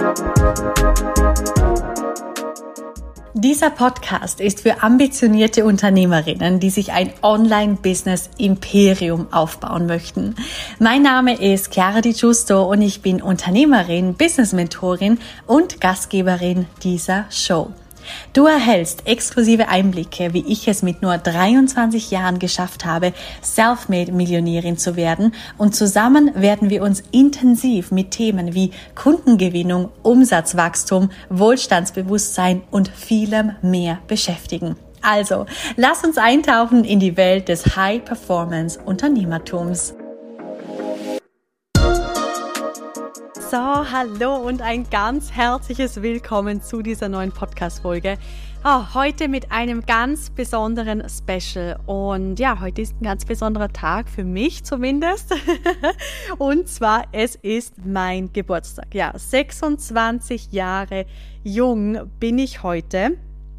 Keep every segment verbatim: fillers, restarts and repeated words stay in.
Dieser Podcast ist für ambitionierte Unternehmerinnen, die sich ein Online-Business-Imperium aufbauen möchten. Mein Name ist Chiara Di Giusto und ich bin Unternehmerin, Business-Mentorin und Gastgeberin dieser Show. Du erhältst exklusive Einblicke, wie ich es mit nur dreiundzwanzig Jahren geschafft habe, Selfmade-Millionärin zu werden, und zusammen werden wir uns intensiv mit Themen wie Kundengewinnung, Umsatzwachstum, Wohlstandsbewusstsein und vielem mehr beschäftigen. Also, lass uns eintauchen in die Welt des High-Performance-Unternehmertums. So, hallo und ein ganz herzliches Willkommen zu dieser neuen Podcast-Folge. Oh, heute mit einem ganz besonderen Special. Und ja, heute ist ein ganz besonderer Tag, für mich zumindest. Und zwar, es ist mein Geburtstag. Ja, sechsundzwanzig Jahre jung bin ich heute.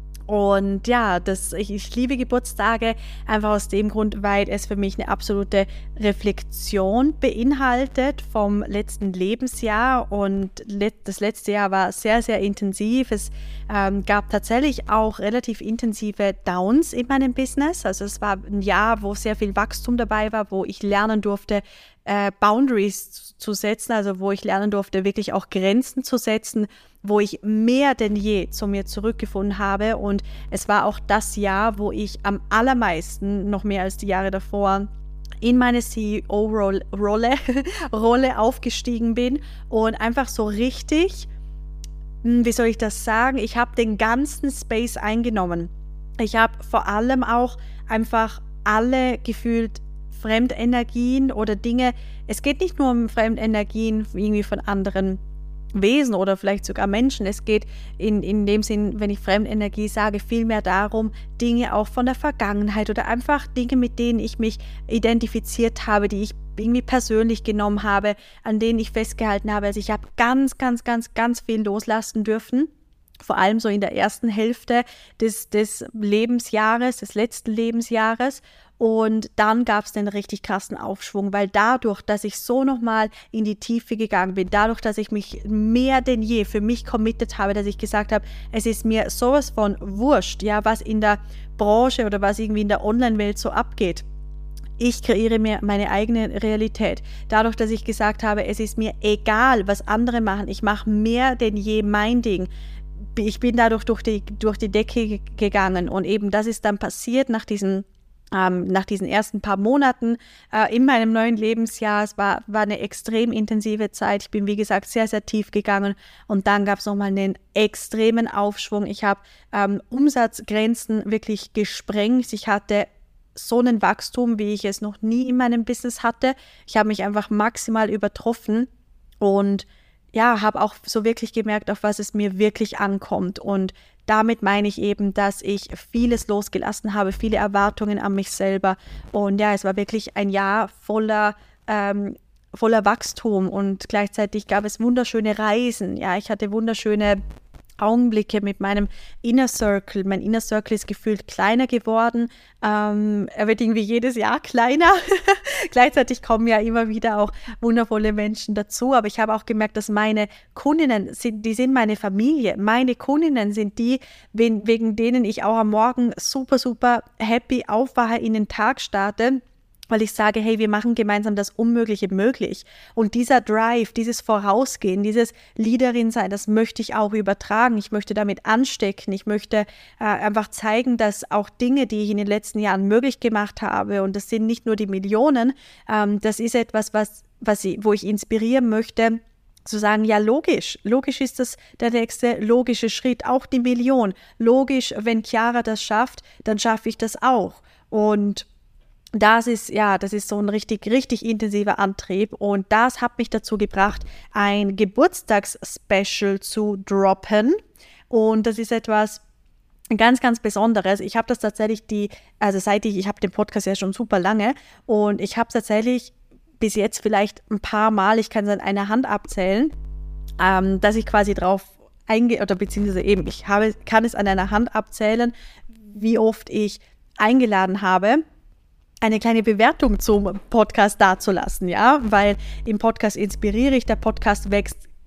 Und ja, das, ich, ich liebe Geburtstage einfach aus dem Grund, weil es für mich eine absolute Reflexion beinhaltet vom letzten Lebensjahr. Und let, das letzte Jahr war sehr, sehr intensiv. Es ähm, gab tatsächlich auch relativ intensive Downs in meinem Business. Also es war ein Jahr, wo sehr viel Wachstum dabei war, wo ich lernen durfte, äh, Boundaries zu setzen, also wo ich lernen durfte, wirklich auch Grenzen zu setzen, wo ich mehr denn je zu mir zurückgefunden habe. Und es war auch das Jahr, wo ich am allermeisten, noch mehr als die Jahre davor, in meine C E O-Rolle Rolle, Rolle aufgestiegen bin und einfach so richtig, wie soll ich das sagen, ich habe den ganzen Space eingenommen. Ich habe vor allem auch einfach alle gefühlt Fremdenergien oder Dinge, es geht nicht nur um Fremdenergien irgendwie von anderen Wesen oder vielleicht sogar Menschen. Es geht in, in dem Sinn, wenn ich Fremdenergie sage, vielmehr darum, Dinge auch von der Vergangenheit oder einfach Dinge, mit denen ich mich identifiziert habe, die ich irgendwie persönlich genommen habe, an denen ich festgehalten habe. Also ich habe ganz, ganz, ganz, ganz viel loslassen dürfen. Vor allem so in der ersten Hälfte des, des Lebensjahres, des letzten Lebensjahres. Und dann gab es den richtig krassen Aufschwung, weil dadurch, dass ich so nochmal in die Tiefe gegangen bin, dadurch, dass ich mich mehr denn je für mich committed habe, dass ich gesagt habe, es ist mir sowas von wurscht, ja, was in der Branche oder was irgendwie in der Online-Welt so abgeht. Ich kreiere mir meine eigene Realität. Dadurch, dass ich gesagt habe, es ist mir egal, was andere machen, ich mache mehr denn je mein Ding. Ich bin dadurch durch die, durch die Decke gegangen und eben das ist dann passiert nach diesen Ähm, nach diesen ersten paar Monaten äh, in meinem neuen Lebensjahr. Es war, war eine extrem intensive Zeit. Ich bin, wie gesagt, sehr, sehr tief gegangen und dann gab es nochmal einen extremen Aufschwung. Ich habe ähm, Umsatzgrenzen wirklich gesprengt. Ich hatte so ein Wachstum, wie ich es noch nie in meinem Business hatte. Ich habe mich einfach maximal übertroffen und ja, habe auch so wirklich gemerkt, auf was es mir wirklich ankommt. Und damit meine ich eben, dass ich vieles losgelassen habe, viele Erwartungen an mich selber. Und ja, es war wirklich ein Jahr voller, ähm, voller Wachstum und gleichzeitig gab es wunderschöne Reisen. Ja, ich hatte wunderschöne Augenblicke mit meinem Inner Circle. Mein Inner Circle ist gefühlt kleiner geworden. Ähm, er wird irgendwie jedes Jahr kleiner. Gleichzeitig kommen ja immer wieder auch wundervolle Menschen dazu. Aber ich habe auch gemerkt, dass meine Kundinnen sind, die sind meine Familie. Meine Kundinnen sind die, wegen, wegen denen ich auch am Morgen super, super happy aufwache, in den Tag starte, weil ich sage, hey, wir machen gemeinsam das Unmögliche möglich. Und dieser Drive, dieses Vorausgehen, dieses Leaderin sein, das möchte ich auch übertragen. Ich möchte damit anstecken. Ich möchte äh, einfach zeigen, dass auch Dinge, die ich in den letzten Jahren möglich gemacht habe, und das sind nicht nur die Millionen, ähm, das ist etwas, was, was ich, wo ich inspirieren möchte, zu sagen, ja, logisch, logisch ist das der nächste logische Schritt, auch die Million. Logisch, wenn Chiara das schafft, dann schaffe ich das auch. Und Das ist, ja, das ist so ein richtig, richtig intensiver Antrieb und das hat mich dazu gebracht, ein Geburtstagsspecial zu droppen und das ist etwas ganz, ganz Besonderes. Ich habe das tatsächlich die, also seit ich, ich habe den Podcast ja schon super lange und ich habe tatsächlich bis jetzt vielleicht ein paar Mal, ich kann es an einer Hand abzählen, ähm, dass ich quasi drauf eingehe, oder beziehungsweise eben, ich habe, kann es an einer Hand abzählen, wie oft ich eingeladen habe, eine kleine Bewertung zum Podcast dazulassen, ja, weil im Podcast inspiriere ich, der Podcast wächst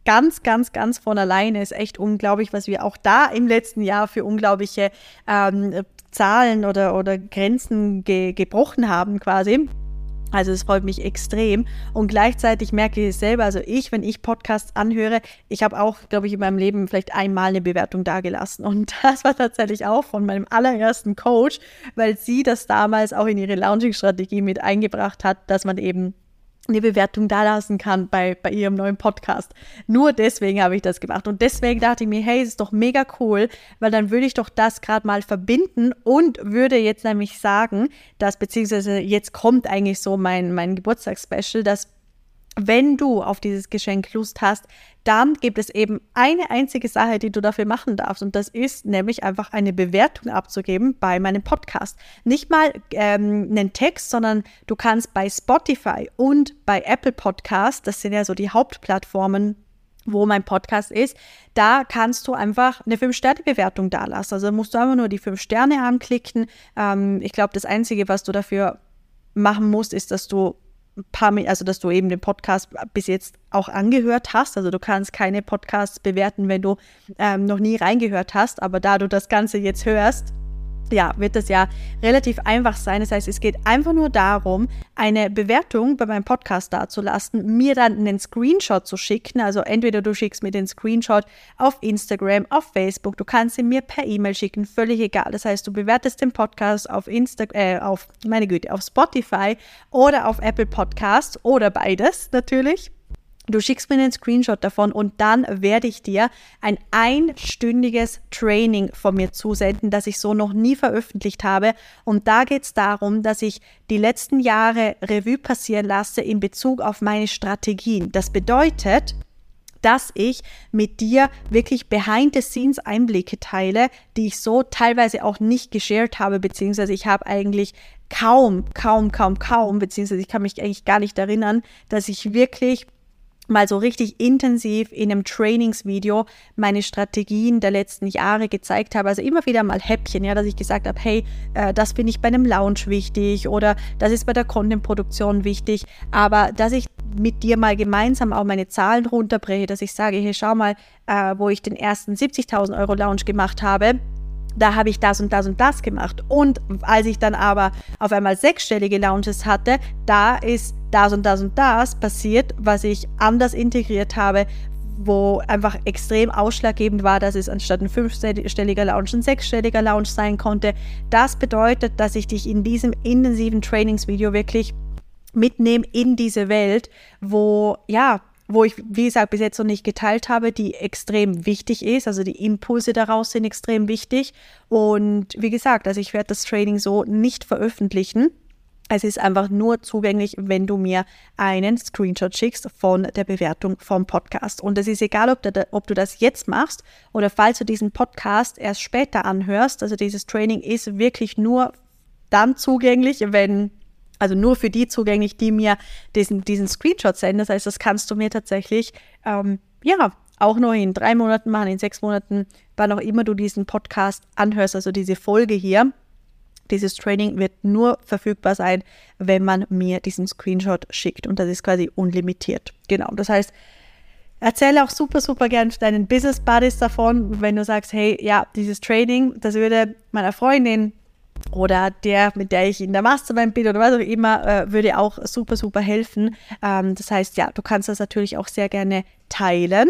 ganz, ganz, ganz von alleine. Ist echt unglaublich, was wir auch da im letzten Jahr für unglaubliche ähm, Zahlen oder, oder Grenzen ge- gebrochen haben quasi. Also es freut mich extrem und gleichzeitig merke ich es selber, also ich, wenn ich Podcasts anhöre, ich habe auch, glaube ich, in meinem Leben vielleicht einmal eine Bewertung dagelassen und das war tatsächlich auch von meinem allerersten Coach, weil sie das damals auch in ihre Launching-Strategie mit eingebracht hat, dass man eben eine Bewertung dalassen kann bei, bei ihrem neuen Podcast. Nur deswegen habe ich das gemacht. Und deswegen dachte ich mir, hey, es ist doch mega cool, weil dann würde ich doch das gerade mal verbinden und würde jetzt nämlich sagen, dass, beziehungsweise jetzt kommt eigentlich so mein, mein Geburtstagsspecial, dass wenn du auf dieses Geschenk Lust hast, dann gibt es eben eine einzige Sache, die du dafür machen darfst. Und das ist nämlich einfach eine Bewertung abzugeben bei meinem Podcast. Nicht mal ähm, einen Text, sondern du kannst bei Spotify und bei Apple Podcast, das sind ja so die Hauptplattformen, wo mein Podcast ist, da kannst du einfach eine fünf Sterne Bewertung dalassen. Also musst du einfach nur die fünf Sterne anklicken. Ähm, ich glaube, das Einzige, was du dafür machen musst, ist, dass du paar, also dass du eben den Podcast bis jetzt auch angehört hast. Also du kannst keine Podcasts bewerten, wenn du ähm, noch nie reingehört hast. Aber da du das Ganze jetzt hörst, ja, wird das ja relativ einfach sein. Das heißt, es geht einfach nur darum, eine Bewertung bei meinem Podcast dazulassen, mir dann einen Screenshot zu schicken. Also entweder du schickst mir den Screenshot auf Instagram, auf Facebook, du kannst ihn mir per E-Mail schicken, völlig egal. Das heißt, du bewertest den Podcast auf Insta, äh, auf, meine Güte, auf Spotify oder auf Apple Podcasts oder beides natürlich. Du schickst mir einen Screenshot davon und dann werde ich dir ein einstündiges Training von mir zusenden, das ich so noch nie veröffentlicht habe. Und da geht es darum, dass ich die letzten Jahre Revue passieren lasse in Bezug auf meine Strategien. Das bedeutet, dass ich mit dir wirklich Behind-the-Scenes-Einblicke teile, die ich so teilweise auch nicht geshared habe, beziehungsweise ich habe eigentlich kaum, kaum, kaum, kaum, beziehungsweise ich kann mich eigentlich gar nicht erinnern, dass ich wirklich mal so richtig intensiv in einem Trainingsvideo meine Strategien der letzten Jahre gezeigt habe. Also immer wieder mal Häppchen, ja, dass ich gesagt habe, hey, äh, das finde ich bei einem Launch wichtig oder das ist bei der Content-Produktion wichtig. Aber dass ich mit dir mal gemeinsam auch meine Zahlen runterbreche, dass ich sage, hey, schau mal, äh, wo ich den ersten siebzigtausend Euro Launch gemacht habe, da habe ich das und das und das gemacht. Und als ich dann aber auf einmal sechsstellige Launches hatte, da ist das und das und das passiert, was ich anders integriert habe, wo einfach extrem ausschlaggebend war, dass es anstatt ein fünfstelliger Launch ein sechsstelliger Launch sein konnte. Das bedeutet, dass ich dich in diesem intensiven Trainingsvideo wirklich mitnehme in diese Welt, wo, ja, wo ich, wie gesagt, bis jetzt noch nicht geteilt habe, die extrem wichtig ist. Also die Impulse daraus sind extrem wichtig. Und wie gesagt, also ich werde das Training so nicht veröffentlichen. Es ist einfach nur zugänglich, wenn du mir einen Screenshot schickst von der Bewertung vom Podcast. Und es ist egal, ob du, ob du das jetzt machst oder falls du diesen Podcast erst später anhörst. Also dieses Training ist wirklich nur dann zugänglich, wenn Also nur für die zugänglich, die mir diesen, diesen Screenshot senden. Das heißt, das kannst du mir tatsächlich, ähm, ja, auch nur in drei Monaten machen, in sechs Monaten, wann auch immer du diesen Podcast anhörst, also diese Folge hier. Dieses Training wird nur verfügbar sein, wenn man mir diesen Screenshot schickt. Und das ist quasi unlimitiert. Genau, das heißt, erzähle auch super, super gern deinen Business Buddies davon, wenn du sagst, hey, ja, dieses Training, das würde meiner Freundin oder der, mit der ich in der Mastermind bin oder was auch immer, äh, würde auch super, super helfen. Ähm, das heißt, ja, du kannst das natürlich auch sehr gerne teilen.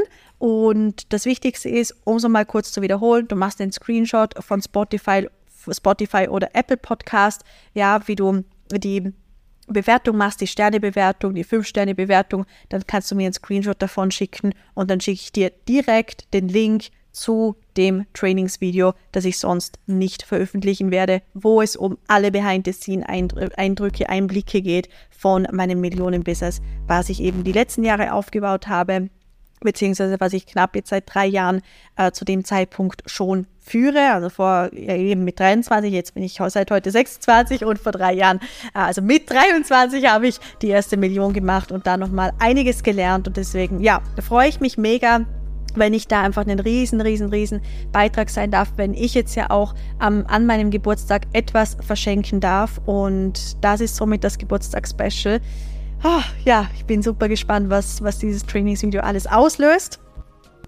Und das Wichtigste ist, um es mal kurz zu wiederholen, du machst den Screenshot von Spotify, Spotify oder Apple Podcast, ja, wie du die Bewertung machst, die Sternebewertung, die fünf Sterne Bewertung, dann kannst du mir einen Screenshot davon schicken und dann schicke ich dir direkt den Link zu dem Trainingsvideo, das ich sonst nicht veröffentlichen werde, wo es um alle Behind-the-Scene-Eindrücke, Einblicke geht von meinem Millionen-Business, was ich eben die letzten Jahre aufgebaut habe, beziehungsweise was ich knapp jetzt seit drei Jahren äh, zu dem Zeitpunkt schon führe, also vor ja, eben mit dreiundzwanzig, jetzt bin ich seit heute sechsundzwanzig und vor drei Jahren, äh, also mit dreiundzwanzig habe ich die erste Million gemacht und da nochmal einiges gelernt und deswegen, ja, da freue ich mich mega, wenn ich da einfach einen riesen, riesen, riesen Beitrag sein darf, wenn ich jetzt ja auch ähm, an meinem Geburtstag etwas verschenken darf und das ist somit das Geburtstagsspecial. Oh, ja, ich bin super gespannt, was, was dieses Trainingsvideo alles auslöst.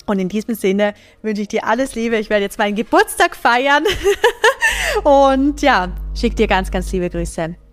Und in diesem Sinne wünsche ich dir alles Liebe. Ich werde jetzt meinen Geburtstag feiern und ja, schick dir ganz, ganz liebe Grüße.